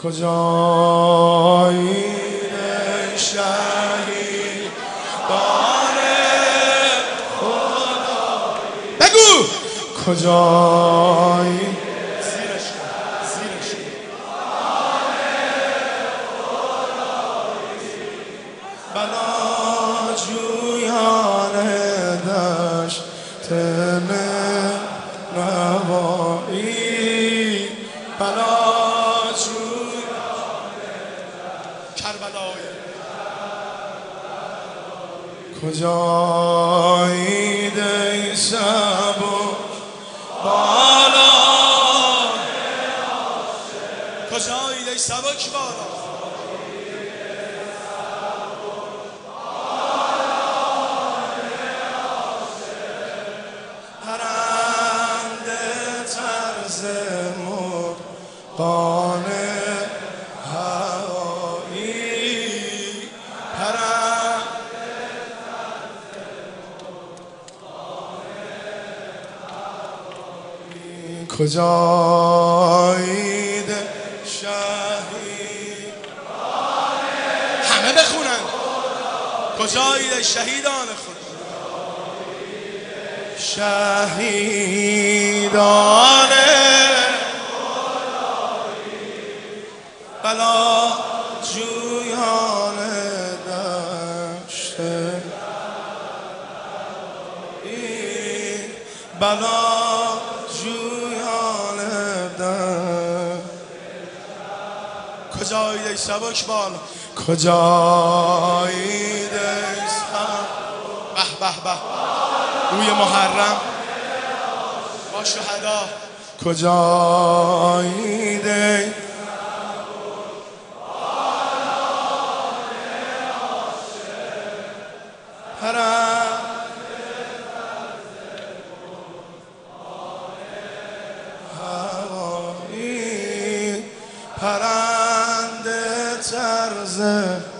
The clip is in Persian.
کجایی شهیدان خدایی بگو کجایی زیرش بلاجویان دشت نوایی بلاجویان کربلای کجایی دی سبو بالا کجایی دی سبک بالا قانه هوایی کجایی ده شهید همه بخونن کجایی ده شهیدان خدا شهیدان بلا جویان دشت بلا جویان دشت کجایی دی سبک بالا کجایی دی سبک به به به روی محرم با شهدا کجایی دی هوایی پرنده طرز